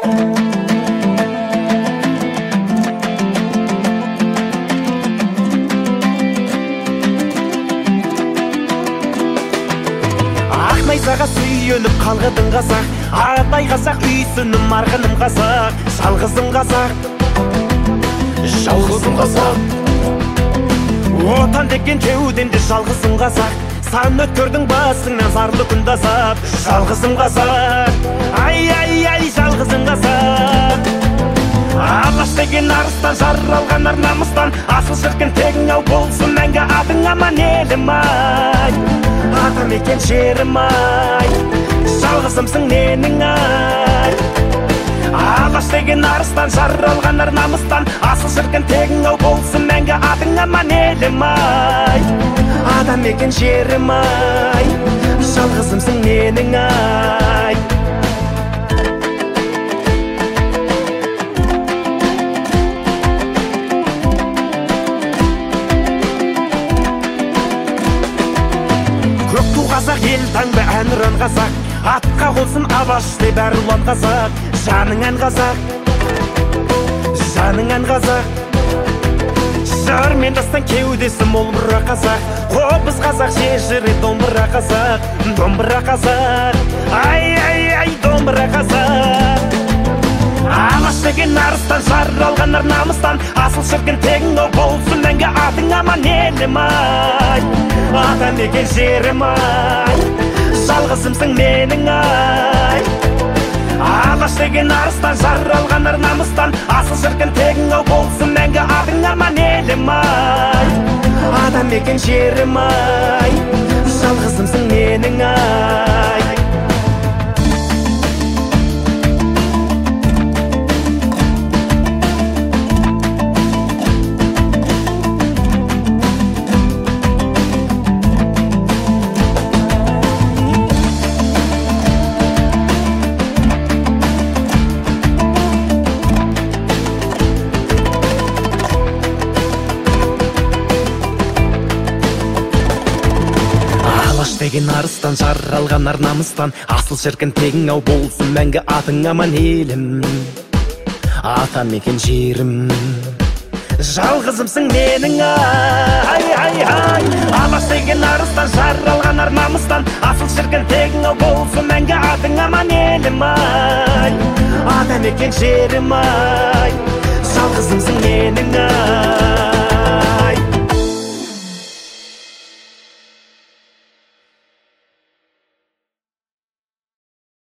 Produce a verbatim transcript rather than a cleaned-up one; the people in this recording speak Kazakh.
Найзаға сүйеніп қалғыдың қазақ, атай қазақ, үйсінім марғыным қазақ, жалғызым қазақ, жалғызым қазақ. Отан деген кеудемде жалғызым қазақ, сан өткөрдің басыңнан зарлы күн дазап, жалғызым қазақ, ай ай ай жалғызым қазақ. Алаш деген арыстан, жаралған ар намыстан, асыл шіркін тегің ау болсын мәңгі атың аман елім ай. Атам екен жерім ай, жалғызымсың менің ай. Алаш деген арыстан, жаралған ар намыстан, асыл шіркін тегің ау болсын мәңгі атың аман елім ай. Атам екен жерім ай, жалғызымсың менің ай. Қазақ ел таңба ән ұран қазақ, атқа қолсын алаш деп әр ұлан қазақ. Жаның ән қазақ, жаның ән қазақ. Жар мен дастан кеудесі мол мұра қазақ, қобыз қазақ, шешірі домбыра қазақ, домбыра қазақ, ай ай ай домбыра қазақ. Алаш деген арыстан, жаралған ар намыстан, асыл шіркін тегің ау болсын мәңгі атың аман елім ай. Атам екен жерім ай, жалғызымсың менің ай. Алаш деген арыстан, жаралған ар намыстан, асыл шіркін тегің ау болсын мәңгі атың аман елім ай. Атам екен жерім ай, жалғызымсың менің ай. Деген арыстан, жаралған ар намыстан, асыл шіркін тегің ау болсын мәңгі атың аман елім. Атам екен жерім, жалғызымсың менің ай ай ай. Алаш деген арыстан, жаралған ар намыстан, асыл шіркін тегің ау болсын мәңгі атың аман елім ай. Атам екен жерім ай, жалғызымсың менің ай.